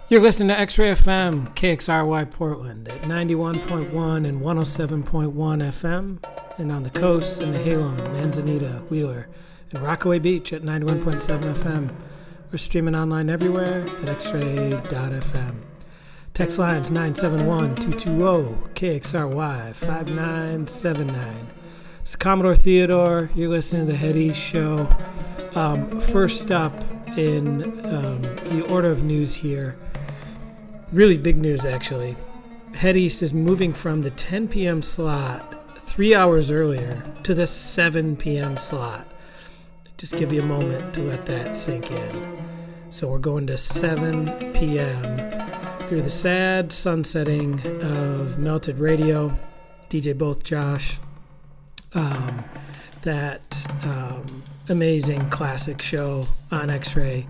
You're listening to X-Ray FM, KXRY Portland at 91.1 and 107.1 FM, and on the coast in the Halem, Manzanita, Wheeler, and Rockaway Beach at 91.7 FM. We're streaming online everywhere at xray.fm. Text lines 971-220-KXRY 5979. It's Commodore Theodore. You're listening to the Head East Show. First up in the order of news here, really big news actually. Head East is moving from the 10 p.m. slot 3 hours earlier to the 7 p.m. slot. Just give you a moment to let that sink in. So we're going to 7 p.m. through the sad sunsetting of Melted Radio, DJ Both Josh. That amazing classic show on X-Ray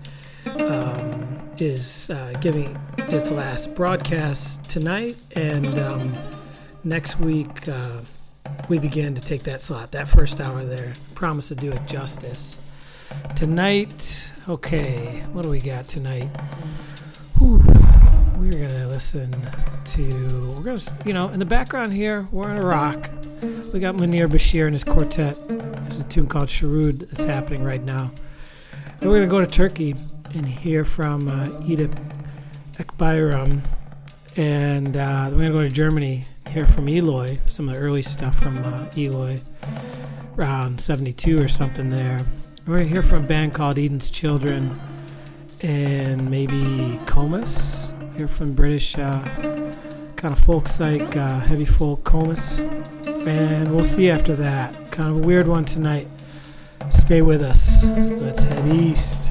is giving its last broadcast tonight, and next week we begin to take that slot, that first hour there. Promise to do it justice. Tonight, okay, what do we got tonight? We're going to listen to, in the background here, we're in Iraq. We got Munir Bashir and his quartet. There's a tune called Sharood that's happening right now. Then we're going to go to Turkey and hear from Edip Ekbayram. And then we're going to go to Germany, hear from Eloy, some of the early stuff from Eloy, around 72 or something there. And we're going to hear from a band called Eden's Children and maybe Comus. Hear from British kind of folk psych, heavy folk Comus. And we'll see after that. Kind of a weird one tonight. Stay with us. Let's head east.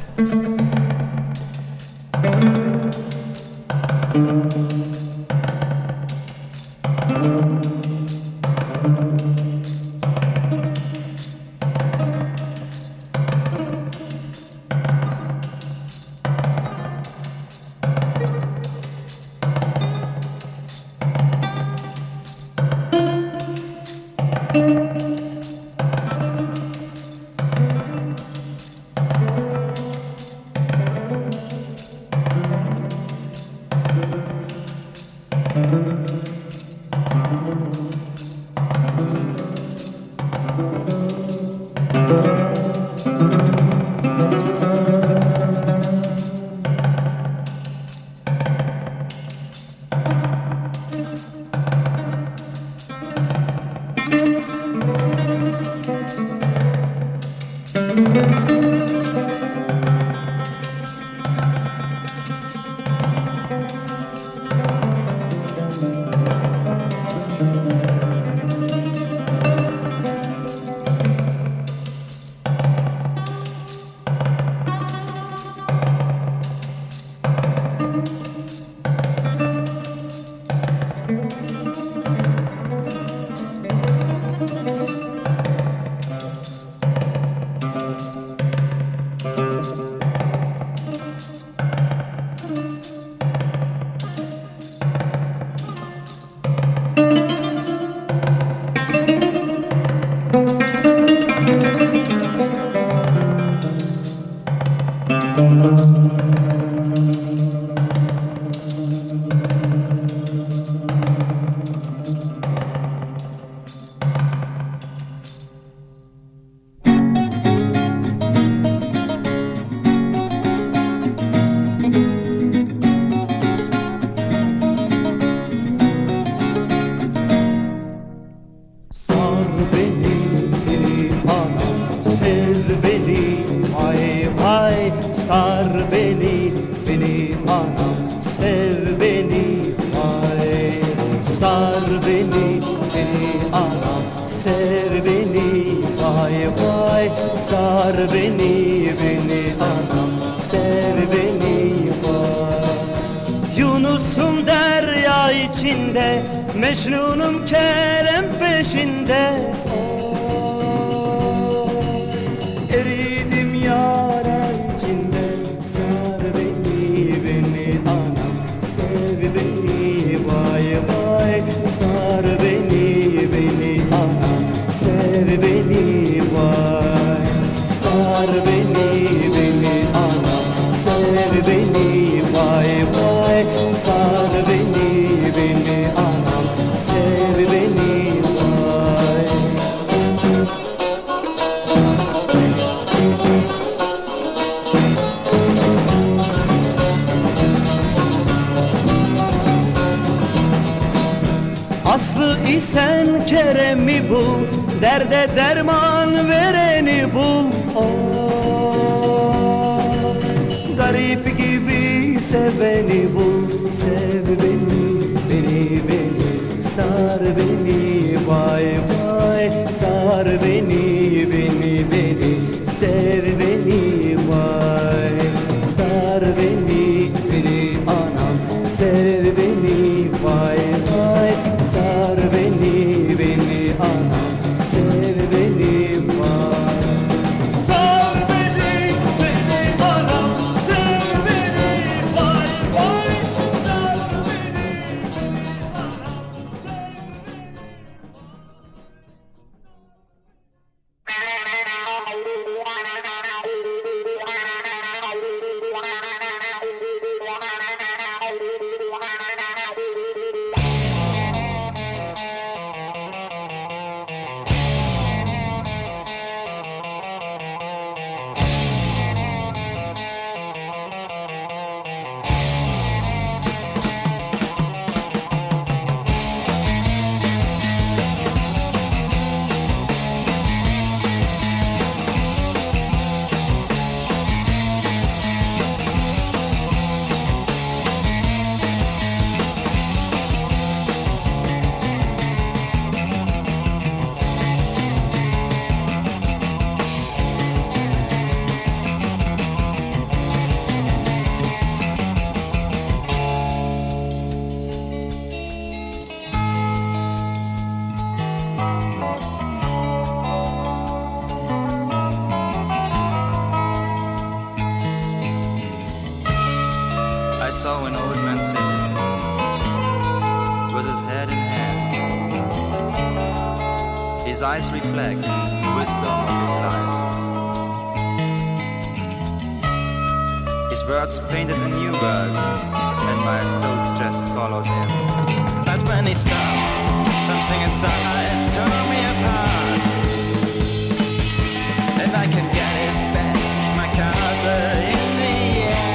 Mecnunum Kerem peşinde, eridim yara içinde. Sar beni anam, sev beni vay vay. Sar beni anam, sev beni vay. Sar beni anam, sev beni vay vay. sar beni anam, sev beni vay. Aslı isen Kerem'i bul, derde derman vereni bul. Garip gibi seveni bul, sev beni, sar beni, vay vay, sar beni, sev beni, vay, sar beni anam, sev beni, vay vay, sar beni anam, sev beni, vay. Sar beni anam, sev beni, vay vay, sar beni anam, I saw an old man sitting with his head in hands. His eyes reflect the wisdom of his life. His words painted a new world, and my thoughts just followed him. But when he stopped, something inside tore me apart. If I can get it back, my castle in the air.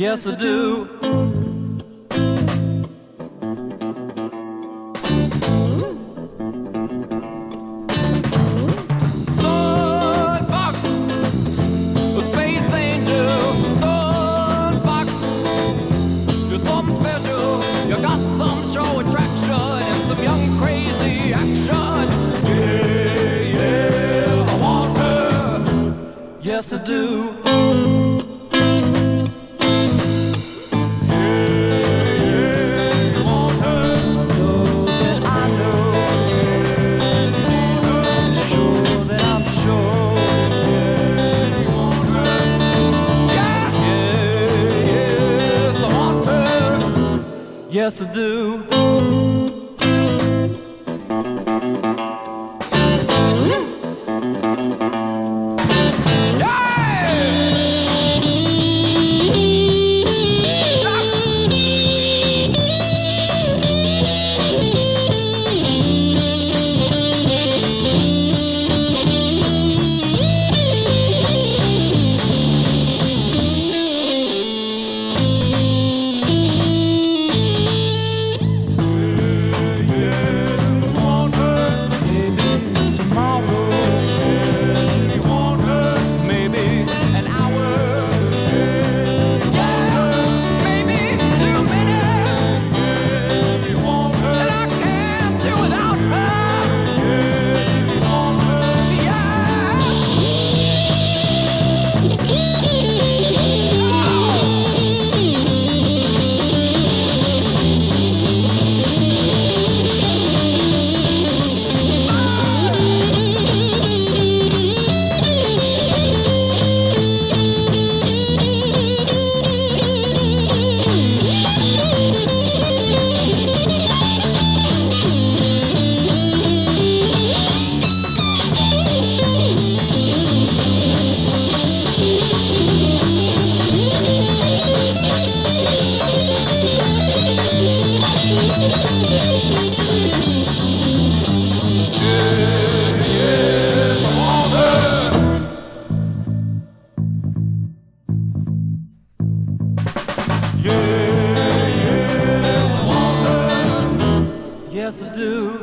Yes, I do. Yes, I do. Yes, I do. Yes, I do.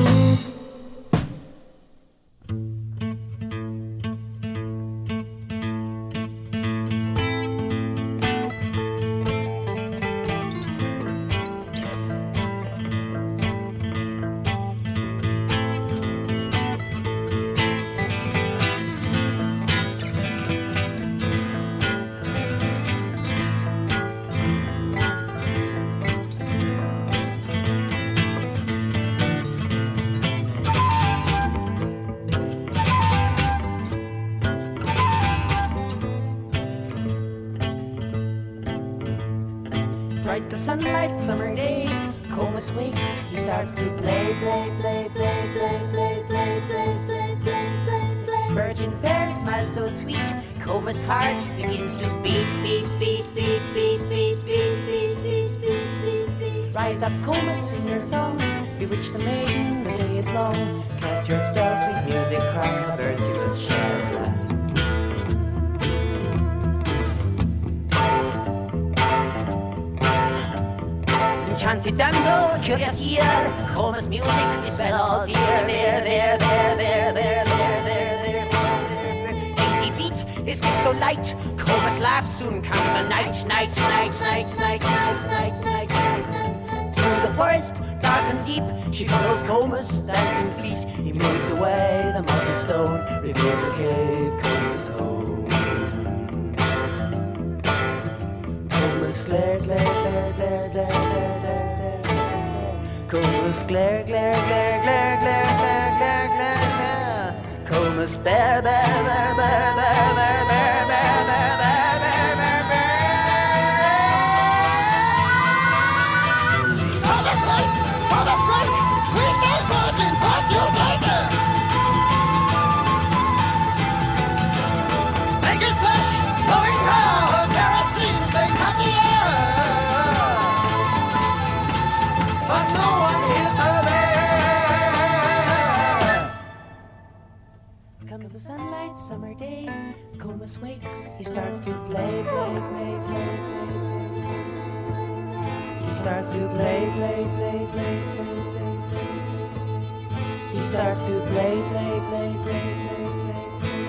Bright the sunlight, summer day, Comus wakes, he starts to play, play, play, play, play, play, play, play, play, play, play, play. Virgin fair, smile so sweet, Comus' heart begins to beat, beat, beat, beat, beat, beat, beat, beat, beat, beat, beat, beat. Rise up, Comus, sing your song, bewitch the maiden, the day is long. Cast your spell, sweet music, cry a virtuous shell. Enchanted damsel, curious ear, Comus' music dispel all fear. There, there, there, there, there, there, there, there. 80 feet, his skin so light, Comus laughs, soon comes the night, night, night, night, night, night, night, night, night. Through the forest, dark and deep, she follows Comus' dancing feet. He moves away the mossy stone, reveals the cave, Comus' home. Comus glares, glares, glares, glares, glares, glares, glares, glares. Comus glare, glare, glare, glare, glare, glare, glare, glare, glare. Comus bear, bear, bear, bear, bear, bear, bear, bear, bear, bear, bear, bear, bear. Comus break, we can virgin, what you making? Make it flesh, going round, there are streams, they cut the air. But no one hears her there. Comes the sunlight, summer day, Comus wakes, he starts to play, play, play, play, play, play. starts to play, play, play, play, play, play, play. He starts to play, play, play, play, play, play, play.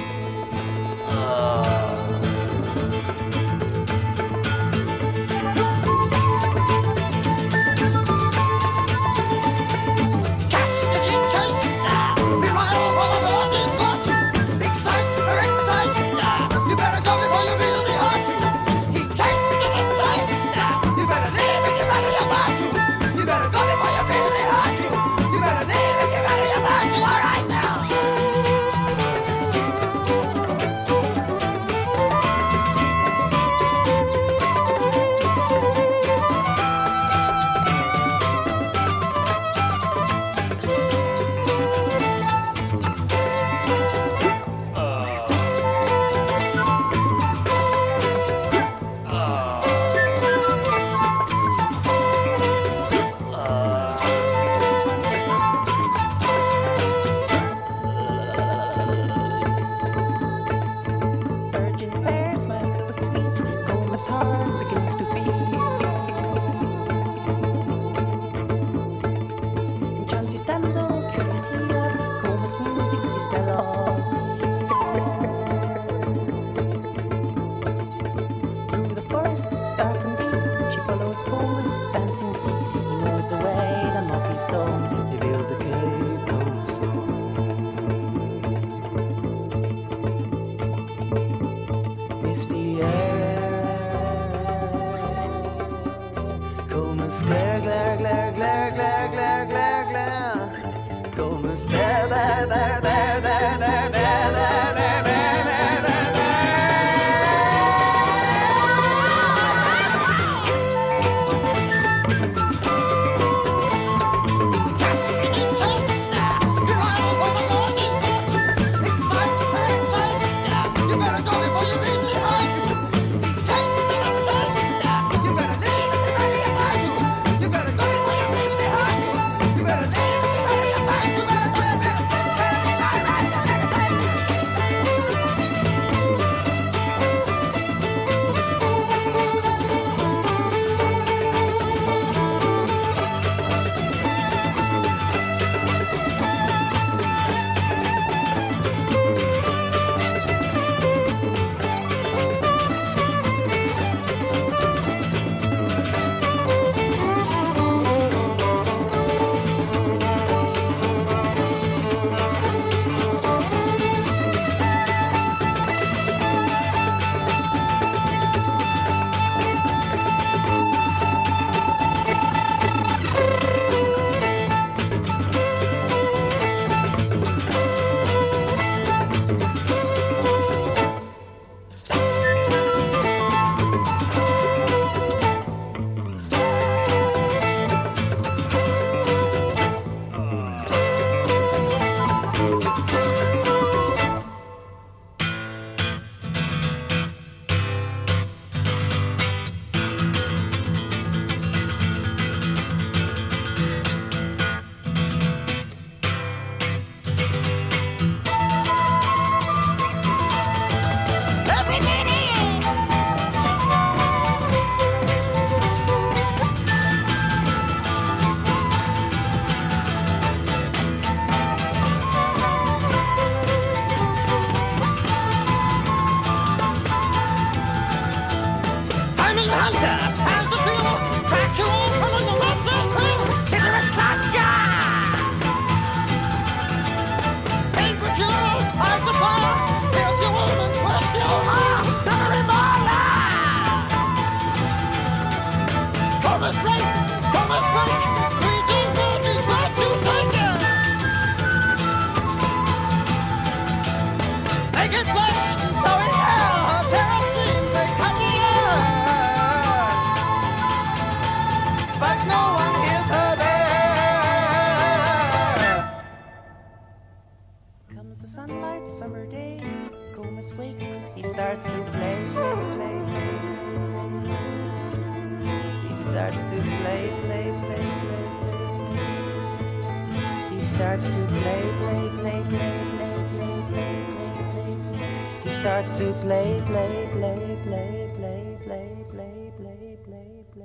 starts to play, play, play, play, play, play, play, play, play. He starts to play, play, play, play, play, play, play, play, play, play, play.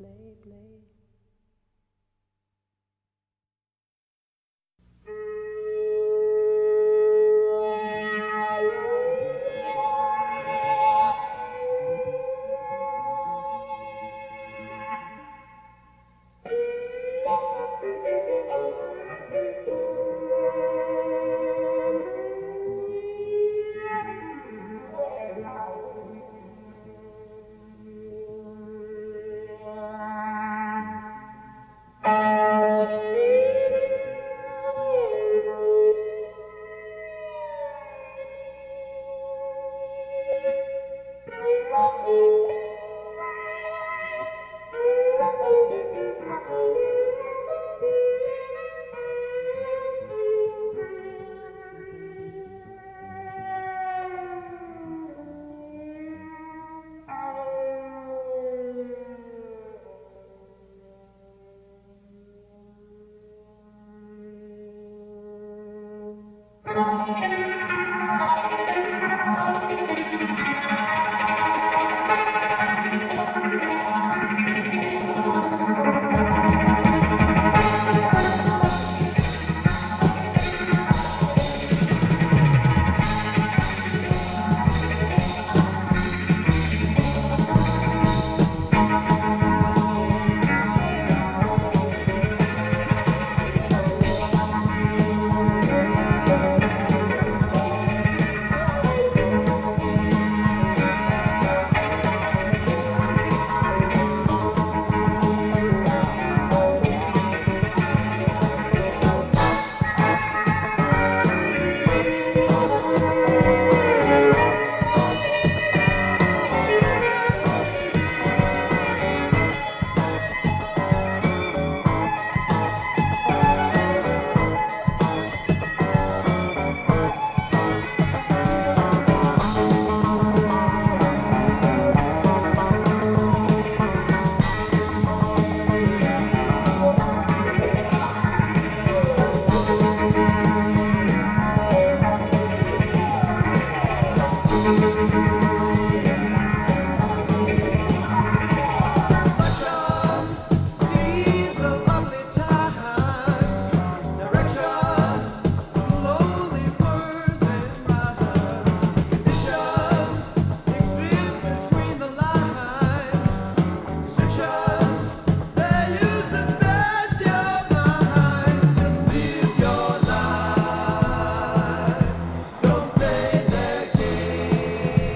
Don't play the game.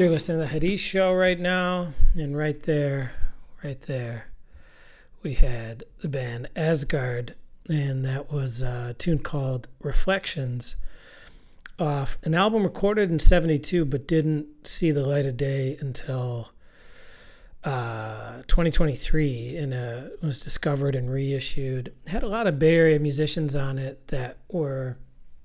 You're listening to the Hadiz Show right now, and right there, we had the band Asgard, and that was a tune called Reflections off an album recorded in 72 but didn't see the light of day until 2023, and was discovered and reissued. It had a lot of Bay Area musicians on it that were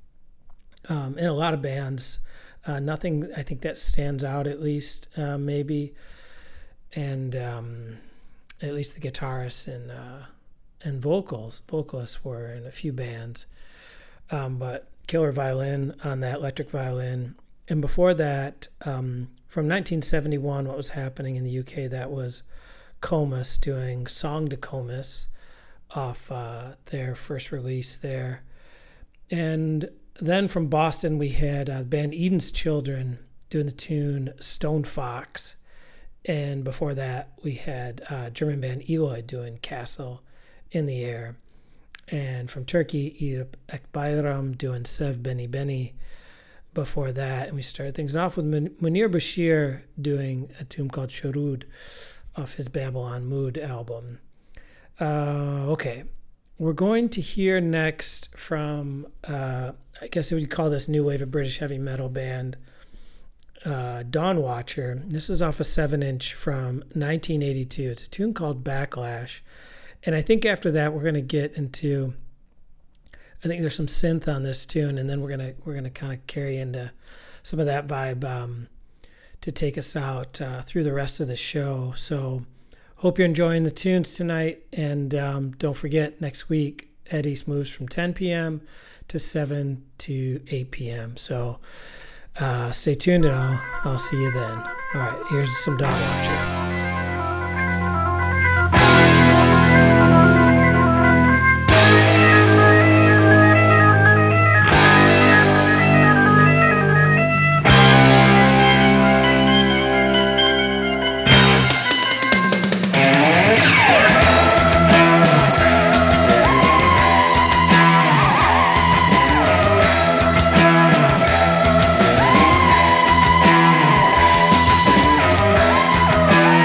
in a lot of bands. Nothing, I think, that stands out, at least, maybe. And at least the guitarists and vocalists were in a few bands. But killer violin on that, electric violin. And before that, from 1971, what was happening in the UK, that was Comus doing Song to Comus off their first release there. And then from Boston, we had band Eden's Children doing the tune Stone Fox. And before that, we had German band Eloy doing Castle in the Air. And from Turkey, Edip Ekbayram doing Sev Beni Beni before that. And we started things off with Munir Bashir doing a tune called Shurud off his Babylon Mood album. Okay. We're going to hear next from, I guess we would call this new wave of British heavy metal band, Dawn Watcher. This is off a 7-inch from 1982. It's a tune called Backlash. And I think after that we're going to get into, I think there's some synth on this tune, and then we're gonna kind of carry into some of that vibe to take us out through the rest of the show. So hope you're enjoying the tunes tonight, and don't forget, next week, Ed East moves from 10 p.m. to 7 to 8 p.m. So stay tuned, and I'll see you then. All right, here's some Dawn Watcher. Thank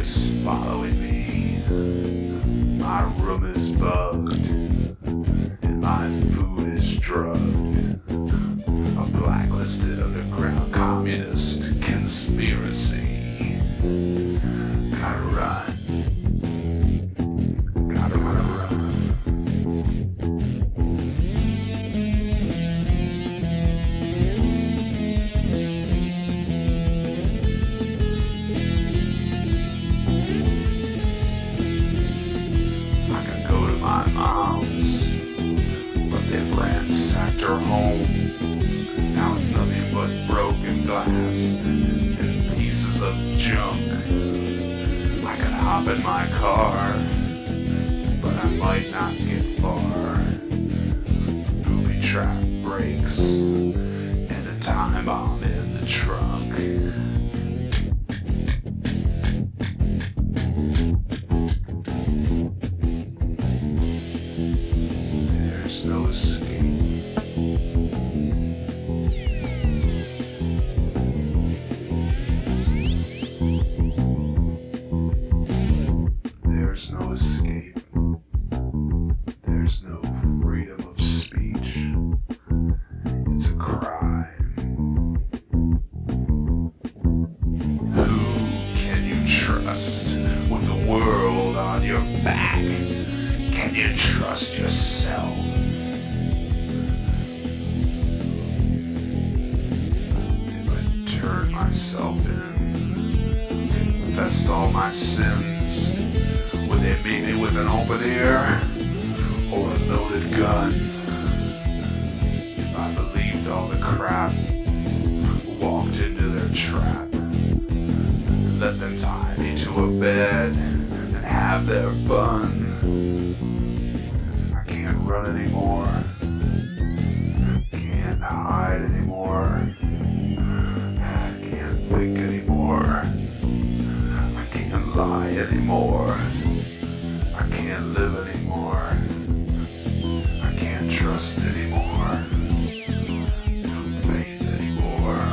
voice following me. My room is bugged, and my food is drugged. A blacklisted underground communist conspiracy. Gotta run. Gotta run. I could go to my mom's, but they've ransacked her home. Now it's nothing but broken glass and pieces of junk. I could hop in my car, but I might not get far. Booby trap breaks, and a time bomb in the trunk. There's no escape. There's no escape. There's no freedom of speech. It's a crime. Who can you trust with the world on your back? Can you trust yourself? If I turn myself in, confessed all my sins, would they meet me with an open ear or a loaded gun? If I believed all the crap, walked into their trap, let them tie me to a bed and have their fun. I can't run anymore. Can't hide anymore. I can't think anymore. I can't lie anymore. I can't live anymore. I can't trust anymore. No faith anymore.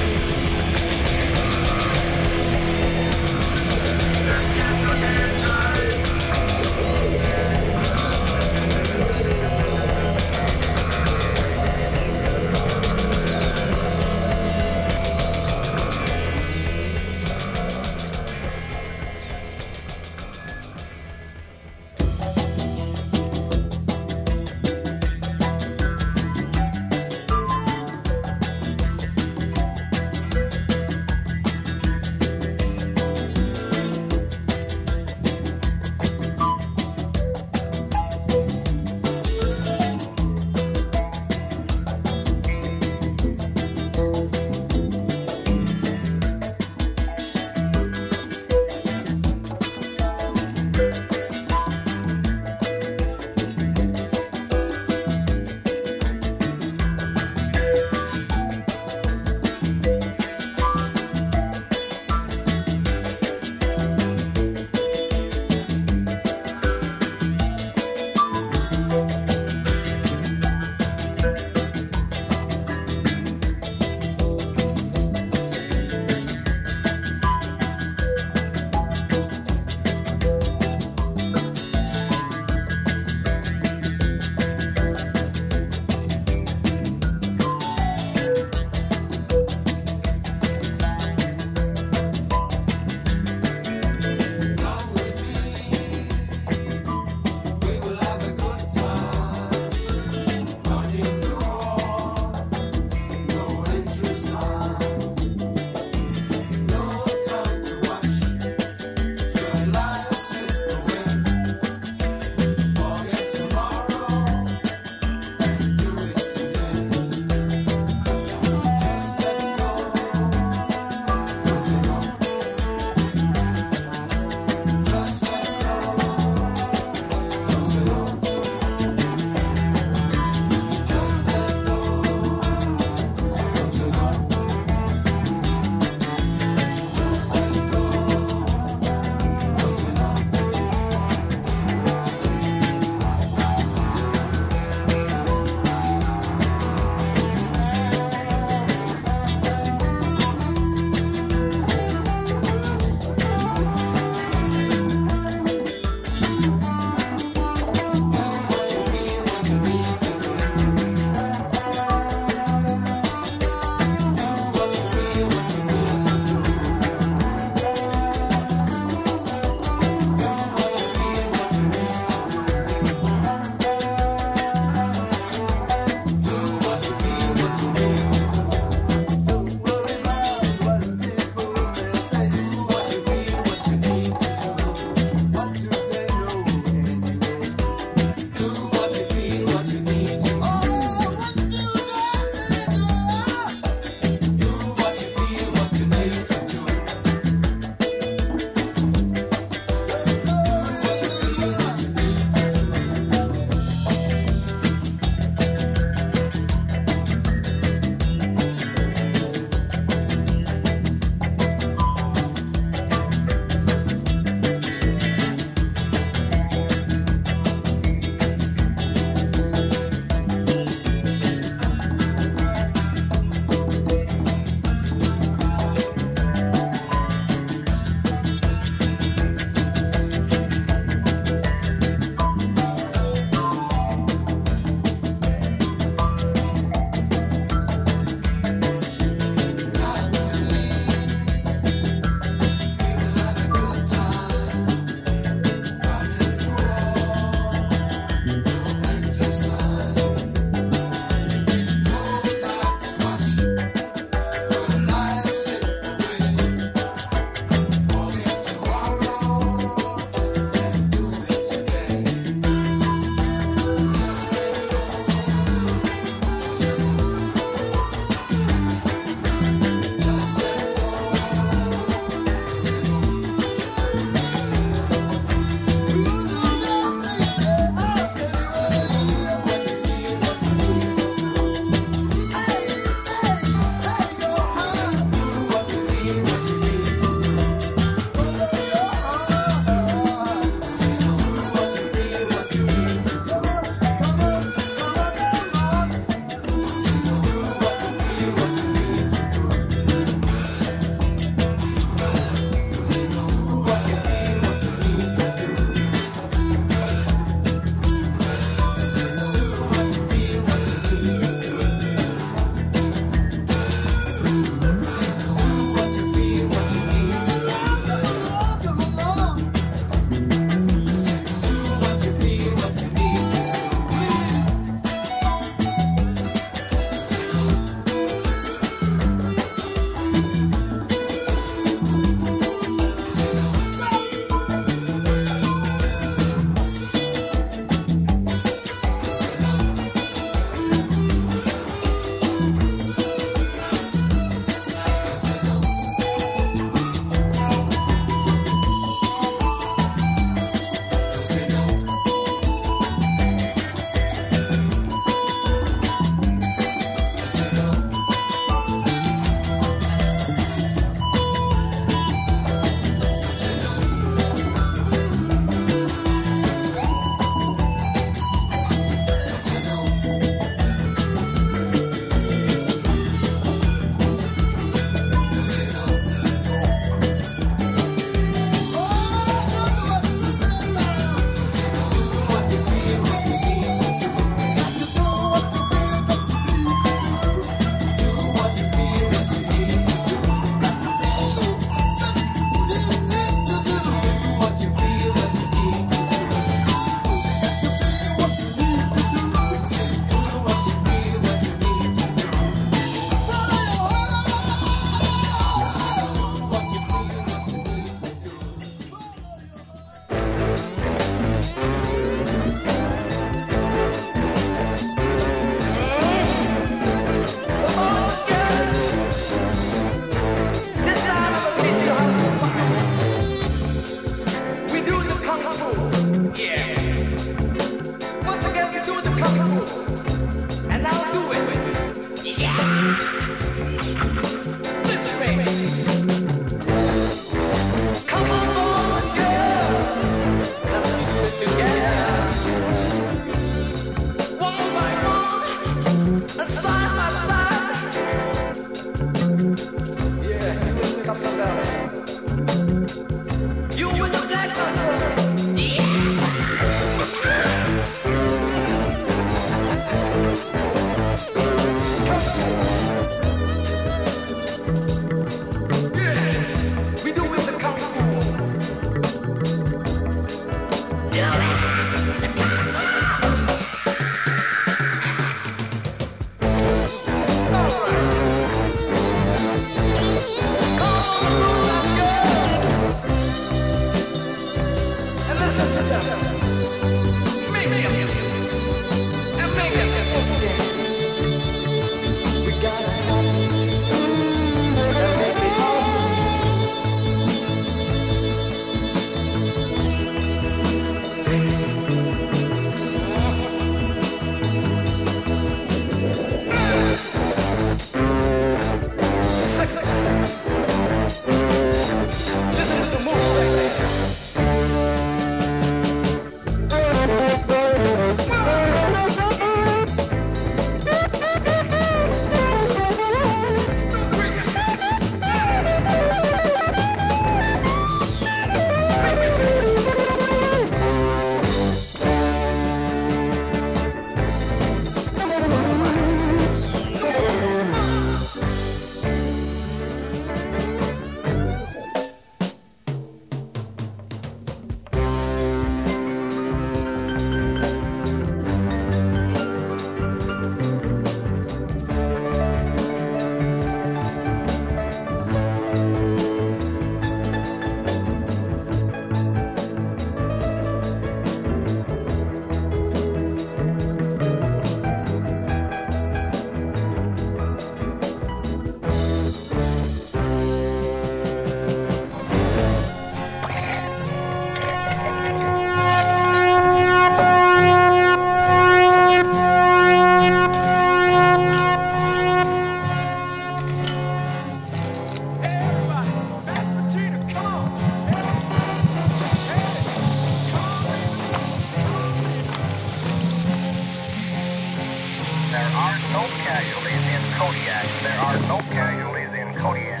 casualties in Kodiak. There are no casualties in Kodiak.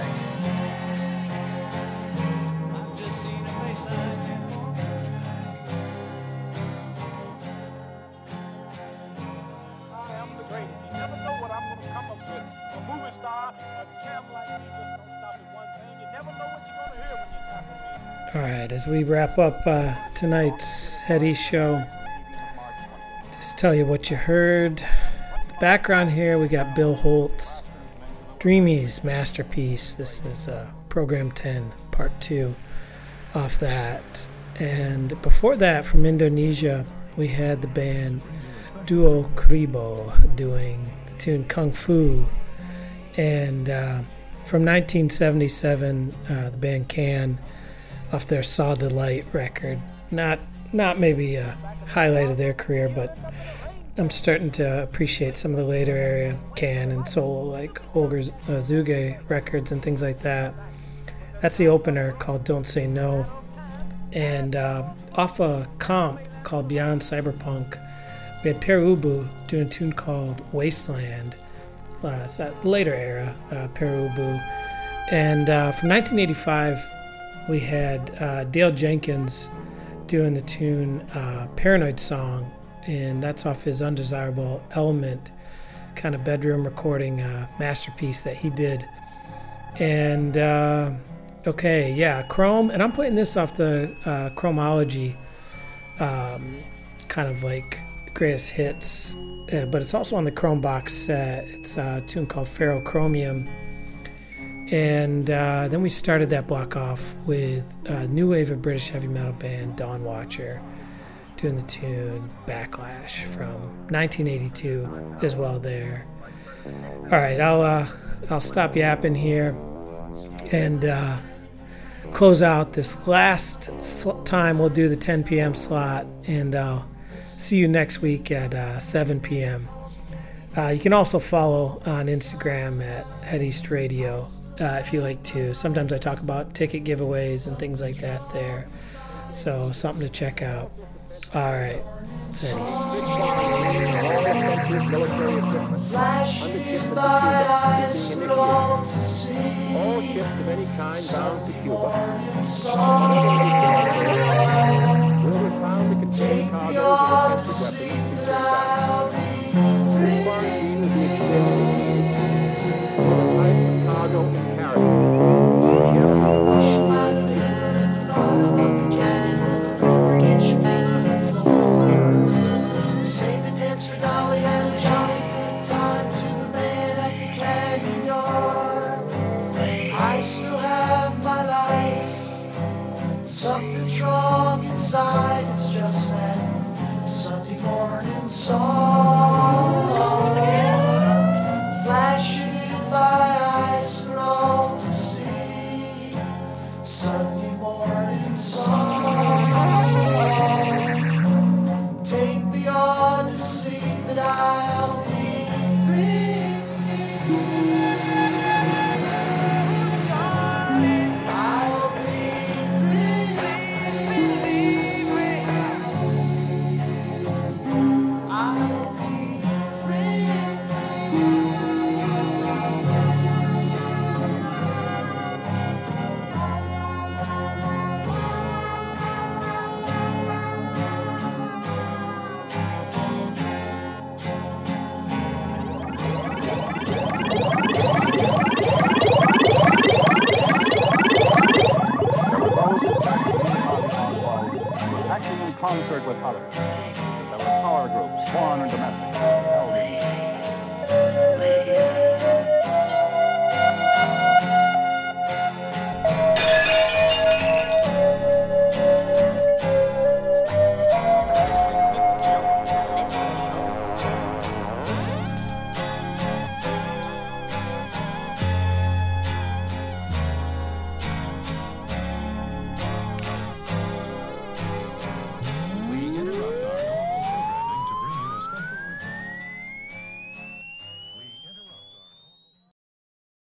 I am the greatest. You never know what I'm going to come up with. A movie star, a champ like me just don't stop at one thing. You never know what you're going to hear when you tap on me. All right, as we wrap up tonight's Head East show, just tell you what you heard. The background here, we got Bill Holt's Dreamy's Masterpiece. This is Program 10, Part 2 off that. And before that, from Indonesia, we had the band Duo Kribo doing the tune Kung Fu. And from 1977, the band Can, off their Saw Delight record. Not maybe a highlight of their career, but I'm starting to appreciate some of the later area Can and solo, like Holger Zuge records and things like that. That's the opener called Don't Say No. And off a comp called Beyond Cyberpunk, we had Perubu doing a tune called Wasteland. It's that later era, Perubu. And from 1985, we had Dale Jenkins doing the tune Paranoid Song, and that's off his Undesirable Element kind of bedroom recording masterpiece that he did. And Chrome, and I'm putting this off the Chromology kind of like greatest hits, but it's also on the Chrome box set. It's a tune called Ferrochromium. And then we started that block off with a new wave of British heavy metal band Dawn Watcher doing the tune Backlash from 1982 as well there. All right, I'll stop yapping here and close out this last time. We'll do the 10 p.m. slot, and I'll see you next week at 7 p.m. You can also follow on Instagram at Head East Radio. If you like to. Sometimes I talk about ticket giveaways and things like that there. So something to check out. All right. It's Head East. Flashing my eyes for all to see. All ships of any kind bound to Cuba. Will be found to contain cargoes of offensive weapons. I'll be Quarantine will be extended. Cargo and carriage. Push by the river at the bottom of the canyon where the river gets you beneath the floor. Save the dance for Dolly and a jolly good time to the man at the canyon door. I still have my life. Something's wrong inside. It's just that Sunday morning song. Flashing by